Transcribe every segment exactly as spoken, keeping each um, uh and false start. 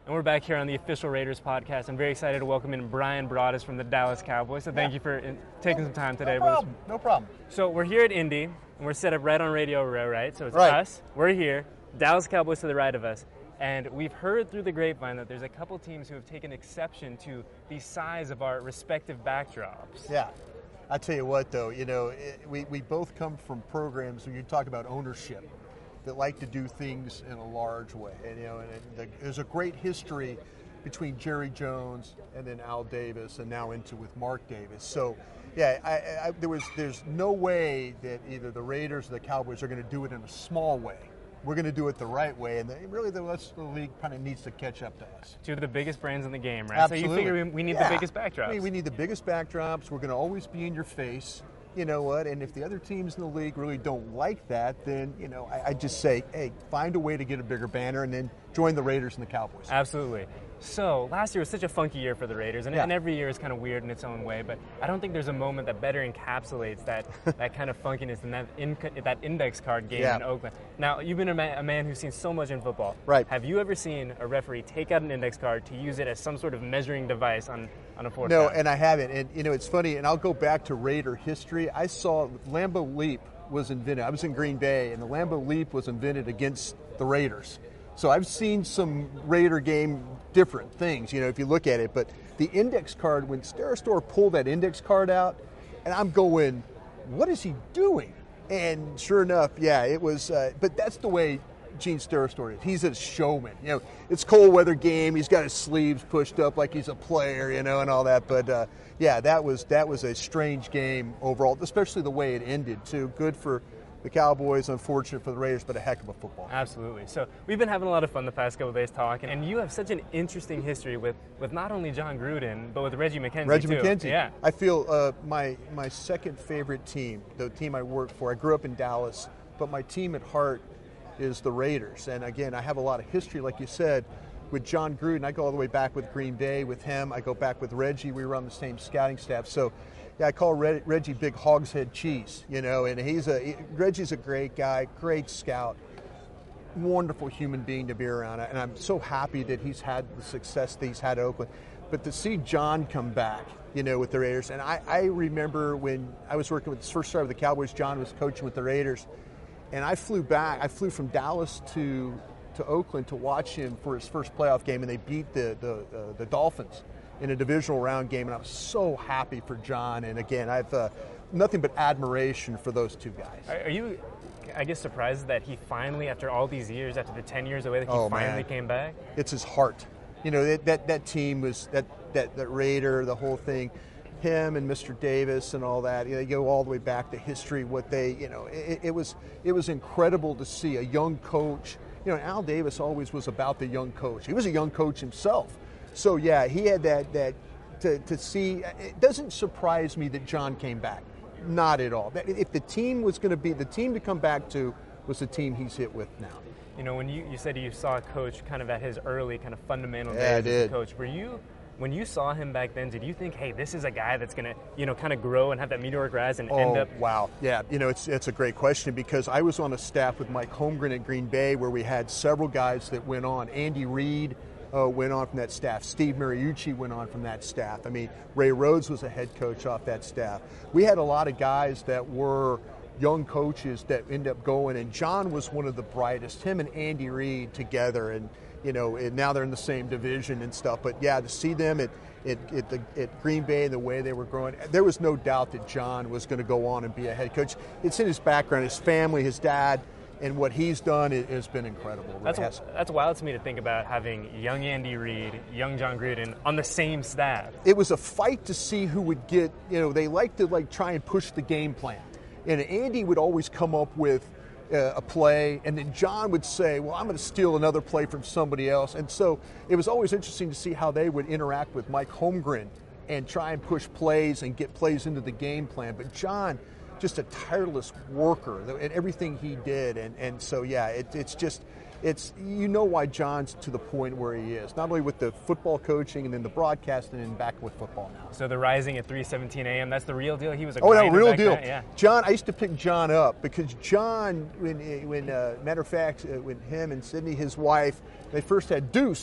And we're back here on the Official Raiders podcast. I'm very excited to welcome in Bryan Broaddus from the Dallas Cowboys. So thank yeah. you for in, taking some time today no with us. Problem. No problem. So we're here at Indy, and we're set up right on Radio Row, right? So it's right. us, we're here, Dallas Cowboys to the right of us. And we've heard through the grapevine that there's a couple teams who have taken exception to the size of our respective backdrops. Yeah. I tell you what, though, you know, it, we, we both come from programs where you talk about ownership that like to do things in a large way. And, you know, and it, the, there's a great history between Jerry Jones and then Al Davis and now into with Mark Davis. So, yeah, I, I, there was there's no way that either the Raiders or the Cowboys are going to do it in a small way. We're going to do it the right way, and the, really the rest of the league kind of needs to catch up to us. Two of the biggest brands in the game, right? Absolutely. So you figure we, we need yeah. the biggest backdrops. I mean, we need the biggest backdrops. We're going to always be in your face. You know what? And if the other teams in the league really don't like that, then, you know, I, I just say, hey, find a way to get a bigger banner and then join the Raiders and the Cowboys. Absolutely. So last year was such a funky year for the Raiders, and, yeah. and every year is kind of weird in its own way, but I don't think there's a moment that better encapsulates that that kind of funkiness and that in, that index card game yeah. in Oakland. Now, you've been a man, a man who's seen so much in football. Right. Have you ever seen a referee take out an index card to use it as some sort of measuring device on, on a fourth No, down? and I haven't. And, you know, it's funny, and I'll go back to Raider history. I saw Lambeau Leap was invented. I was in Green Bay, and the Lambeau Leap was invented against the Raiders. So I've seen some Raider game different things, you know, if you look at it. But the index card, when Steristour pulled that index card out, and I'm going, what is he doing? And sure enough, yeah, it was. Uh, but that's the way Gene Steristour is. He's a showman. You know, it's cold weather game. He's got his sleeves pushed up like he's a player, you know, and all that. But uh, yeah, that was that was a strange game overall, especially the way it ended too. Good for the Cowboys, unfortunate for the Raiders, but a heck of a football. Absolutely. So we've been having a lot of fun the past couple of days talking, and you have such an interesting history with, with not only Jon Gruden, but with Reggie McKenzie, Reggie too. McKenzie. Yeah. I feel uh, my my second favorite team, the team I worked for, I grew up in Dallas, but my team at heart is the Raiders. And again, I have a lot of history, like you said, with Jon Gruden. I go all the way back with Green Bay with him. I go back with Reggie. We were on the same scouting staff. So, yeah, I call Reg, Reggie Big Hogshead Cheese, you know, and he's a he, Reggie's a great guy, great scout, wonderful human being to be around. And I'm so happy that he's had the success that he's had at Oakland. But to see Jon come back, you know, with the Raiders, and I, I remember when I was working with his first start with the Cowboys, Jon was coaching with the Raiders, and I flew back. I flew from Dallas to to Oakland to watch him for his first playoff game, and they beat the the, uh, the Dolphins in a divisional round game, and I was so happy for Jon. And again, I've uh, nothing but admiration for those two guys. Are you, I guess, surprised that he finally, after all these years, after the ten years away, that he oh, finally man. came back? It's his heart. You know, that that, that team was, that, that, that Raider, the whole thing, him and Mister Davis and all that, you know, they go all the way back to history, what they, you know, it, it was it was incredible to see a young coach. You know, Al Davis always was about the young coach. He was a young coach himself. So, yeah, he had that, that to, to see. It doesn't surprise me that Jon came back. Not at all. If the team was going to be, the team to come back to was the team he's hit with now. You know, when you, you said you saw a coach kind of at his early kind of fundamental yeah, days as a coach, were you, when you saw him back then, did you think, hey, this is a guy that's going to, you know, kind of grow and have that meteoric rise and oh, end up? wow. Yeah, you know, it's it's a great question because I was on a staff with Mike Holmgren at Green Bay where we had several guys that went on. Andy Reid uh, went on from that staff. Steve Mariucci went on from that staff. I mean, Ray Rhodes was a head coach off that staff. We had a lot of guys that were young coaches that ended up going, and Jon was one of the brightest, him and Andy Reid together, and you know, and now they're in the same division and stuff. But yeah, to see them at at, at, the, at Green Bay and the way they were growing, there was no doubt that Jon was going to go on and be a head coach. It's in his background, his family, his dad, and what he's done has been incredible. That's has. that's wild to me to think about having young Andy Reid, young Jon Gruden on the same staff. It was a fight to see who would get. You know, they like to like try and push the game plan, and Andy would always come up with Uh, a play, and then Jon would say, well, I'm going to steal another play from somebody else. And so it was always interesting to see how they would interact with Mike Holmgren and try and push plays and get plays into the game plan. But Jon, just a tireless worker and everything he did. And, and so, yeah, it, it's just, it's, you know why Jon's to the point where he is, not only with the football coaching and then the broadcasting and back with football now. So the rising at three seventeen a.m., that's the real deal? He was a Oh, no, grinder real back deal. then? Yeah. Jon, I used to pick Jon up because Jon, when, when uh, matter of fact, uh, when him and Sydney, his wife, they first had Deuce,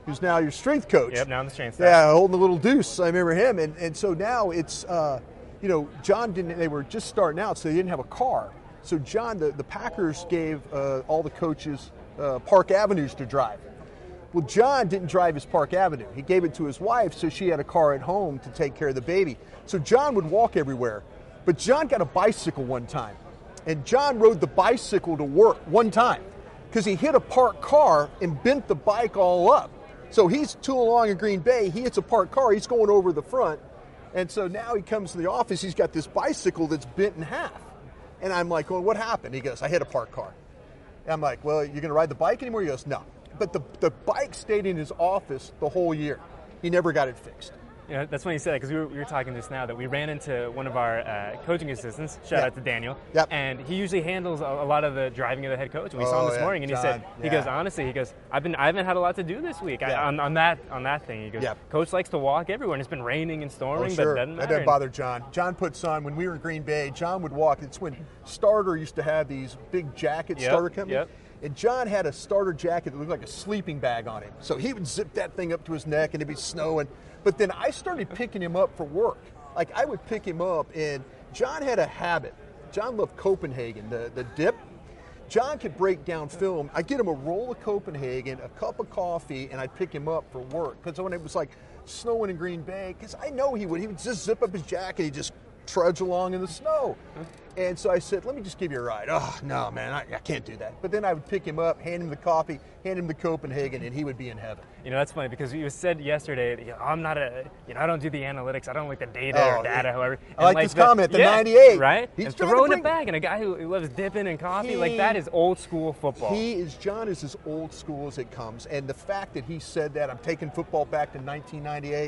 who's now your strength coach. Yep, now I'm the strength staff. Yeah, holding the little deuce. I remember him. And, and so now it's, uh, you know, John didn't, they were just starting out, so they didn't have a car. So John, the, the Packers gave uh, all the coaches uh, Park Avenues to drive. Well, John didn't drive his Park Avenue. He gave it to his wife, so she had a car at home to take care of the baby. So John would walk everywhere. But John got a bicycle one time. And John rode the bicycle to work one time because he hit a parked car and bent the bike all up. So he's tooling along in Green Bay. He hits a parked car. He's going over the front. And so now he comes to the office. He's got this bicycle that's bent in half. And I'm like, well, what happened? He goes, I hit a parked car. And I'm like, well, you're going to ride the bike anymore? He goes, no. But the, the bike stayed in his office the whole year. He never got it fixed. You know, that's funny you said that because we were, we were talking just now that we ran into one of our uh, coaching assistants, shout yep. out to Daniel, yep. and he usually handles a, a lot of the driving of the head coach. And we oh, saw him this yeah. morning, and John, he said, yeah. he goes, honestly, he goes, I've been, I haven't had a lot to do this week yeah. I, on, on that on that thing. He goes, yep. Coach likes to walk everywhere, and it's been raining and storming, oh, sure. but it doesn't matter. That doesn't bother John. John puts on, when we were in Green Bay, John would walk. It's when Starter used to have these big jackets, yep. Starter Company. Yep. And John had a starter jacket that looked like a sleeping bag on him. So he would zip that thing up to his neck and it'd be snowing. But then I started picking him up for work. Like I would pick him up, and John had a habit. John loved Copenhagen, the, the dip. John could break down film. I'd get him a roll of Copenhagen, a cup of coffee, and I'd pick him up for work. Because when it was like snowing in Green Bay, because I know he would, he would just zip up his jacket, he'd just trudge along in the snow. And so I said, let me just give you a ride. Oh, no, man, I, I can't do that. But then I would pick him up, hand him the coffee, hand him the Copenhagen, and he would be in heaven. You know, that's funny because you said yesterday, you know, I'm not a, you know, I don't do the analytics. I don't like the data oh, or data, yeah. however. I like, like this the, comment, the yeah, ninety-eight. Right? He's and trying throwing to bring, it back, and a guy who, who loves dipping and coffee, he, like that is old school football. He is, John is as old school as it comes. And the fact that he said that, I'm taking football back to nineteen ninety-eight,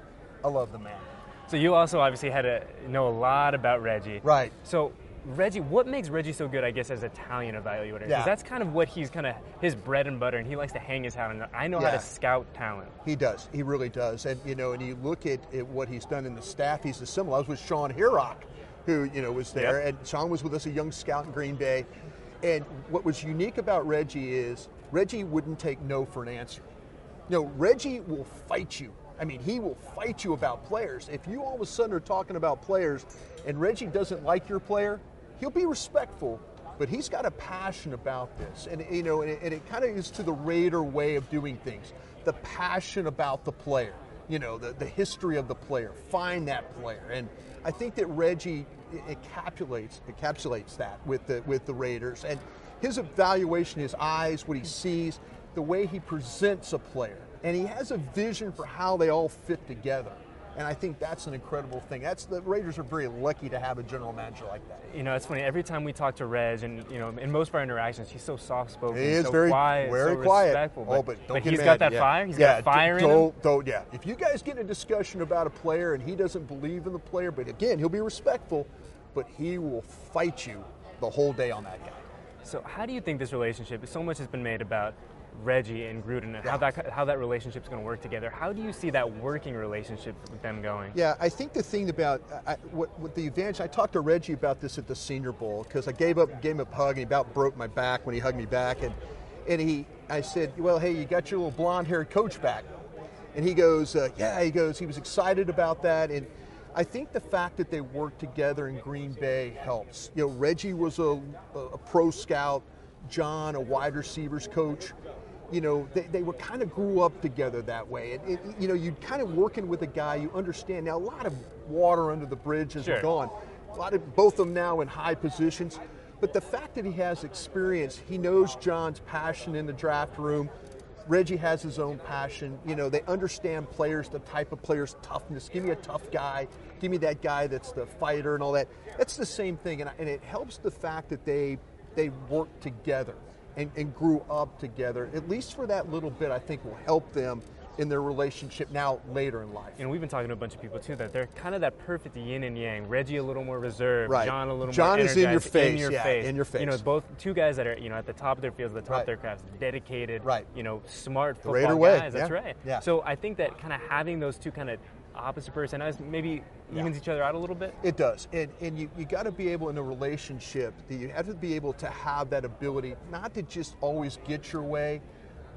I love the man. So you also obviously had to know a lot about Reggie. Right. So Reggie, what makes Reggie so good, I guess, as a talent evaluator? Because Yeah. that's kind of what he's kind of his bread and butter, and he likes to hang his hat on. I know Yeah. how to scout talent. He does. He really does. And, you know, and you look at, at what he's done in the staff, he's assembled. I was with Sean Hirok, who, you know, was there. Yep. And Sean was with us, a young scout in Green Bay. And what was unique about Reggie is Reggie wouldn't take no for an answer. You know, Reggie will fight you. I mean, he will fight you about players. If you all of a sudden are talking about players and Reggie doesn't like your player, he'll be respectful, but he's got a passion about this. And, you know, and it, and it kind of is to the Raider way of doing things. The passion about the player, you know, the, the history of the player, find that player. And I think that Reggie encapsulates, encapsulates that with the, with the Raiders. And his evaluation, his eyes, what he sees, the way he presents a player. And he has a vision for how they all fit together. And I think that's an incredible thing. That's the Raiders are very lucky to have a general manager like that. You know, it's funny. Every time we talk to Reg, and you know, in most of our interactions, he's so soft-spoken, He is so very, quiet, very so quiet. respectful. But, oh, but don't but get he's mad. got that yeah. fire. He's yeah, got fire in him. don't, don't, yeah. If you guys get in a discussion about a player and he doesn't believe in the player, but again, he'll be respectful, but he will fight you the whole day on that guy. So, how do you think this relationship? So much has been made about Reggie and Gruden and Yeah. how that how that relationship's going to work together. How do you see that working relationship with them going? Yeah, I think the thing about I, what, what the advantage. I talked to Reggie about this at the Senior Bowl because I gave up gave him a hug and he about broke my back when he hugged me back, and and he I said, well, hey, you got your little blonde haired coach back, and he goes, uh, yeah, he goes, he was excited about that, and I think the fact that they worked together in Green Bay helps. You know, Reggie was a, a pro scout, John a wide receivers coach. You know, they, they were kind of grew up together that way. And, it, you know, you kind of working with a guy, you understand. Now, a lot of water under the bridge has Sure. gone. A lot of, both of them now in high positions. But the fact that he has experience, he knows John's passion in the draft room. Reggie has his own passion. You know, they understand players, the type of players, toughness. Give me a tough guy. Give me that guy that's the fighter and all that. That's the same thing. And, and it helps the fact that they they work together. And, and grew up together, at least for that little bit, I think will help them in their relationship now later in life. And we've been talking to a bunch of people too that they're kind of that perfect yin and yang. Reggie a little more reserved, Right. John a little John more is in your energized, face, in your yeah, face, in your face. You know, both two guys that are you know at the top of their fields, at the top Right. of their crafts, dedicated, Right. you know, smart football Raider way, guys. That's yeah, right. yeah. So I think that kind of having those two kind of opposite personalities maybe evens each other out a little bit. It does. And, and you, you got to be able in a relationship, that you have to be able to have that ability, not to just always get your way,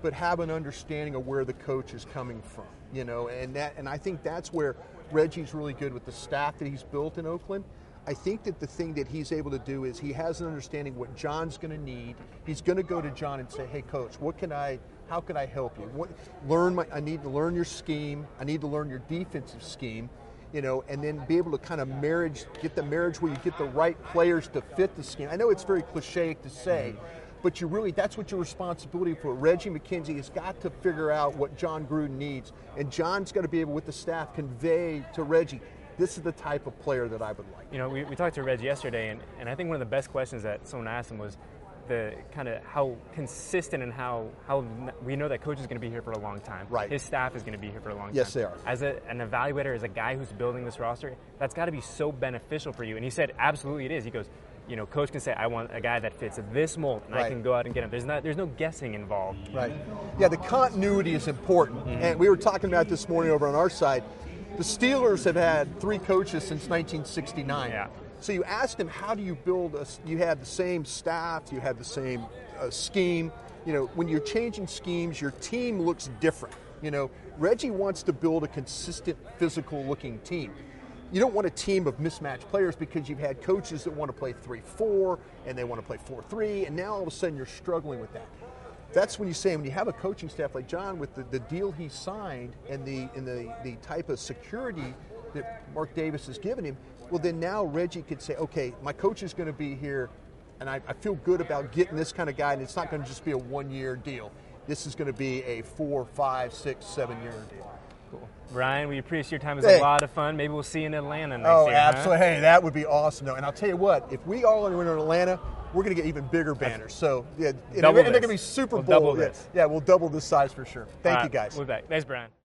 but have an understanding of where the coach is coming from. You know, and that, and I think that's where Reggie's really good with the staff that he's built in Oakland. I think that the thing that he's able to do is he has an understanding what John's going to need. He's going to go to John and say, "Hey, coach, what can I? How can I help you? What, learn my. I need to learn your scheme. I need to learn your defensive scheme." You know, and then be able to kind of marriage, get the marriage where you get the right players to fit the scheme. I know it's very cliche to say, but you really, that's what your responsibility for. Reggie McKenzie has got to figure out what John Gruden needs, and John's got to be able, with the staff, convey to Reggie, this is the type of player that I would like. You know, we, we talked to Reggie yesterday, and, and I think one of the best questions that someone asked him was the kind of how consistent and how, how we know that coach is going to be here for a long time. Right. His staff is going to be here for a long time. Yes, they are. As a, an evaluator, as a guy who's building this roster, that's got to be so beneficial for you. And he said, absolutely it is. He goes, you know, coach can say, I want a guy that fits this mold, and right. I can go out and get him. There's not, there's no guessing involved. Right. Yeah, the continuity is important. Mm-hmm. And we were talking about this morning over on our side. The Steelers have had three coaches since nineteen sixty-nine. Yeah. So you asked him, how do you build a, you had the same staff, you had the same uh, scheme. You know, when you're changing schemes, your team looks different. You know, Reggie wants to build a consistent, physical-looking team. You don't want a team of mismatched players because you've had coaches that want to play three four and they want to play four three, and now all of a sudden you're struggling with that. That's when you say, when you have a coaching staff like John with the, the deal he signed and the and the, the type of security that Mark Davis has given him, well, then now Reggie could say, okay, my coach is going to be here, and I, I feel good about getting this kind of guy, and it's not going to just be a one-year deal. This is going to be a four, five, six, seven-year deal. Cool. Ryan, we appreciate your time. It was hey. a lot of fun. Maybe we'll see you in Atlanta next oh, year. Oh, absolutely. Huh? Hey, that would be awesome. No, and I'll tell you what, if we all are in Atlanta, we're going to get even bigger banners. So, yeah, and, and they're going to be Super we'll Bowl. Double yeah, this. yeah, we'll double this size for sure. Thank right, you, guys. We'll be back. Thanks, Brian.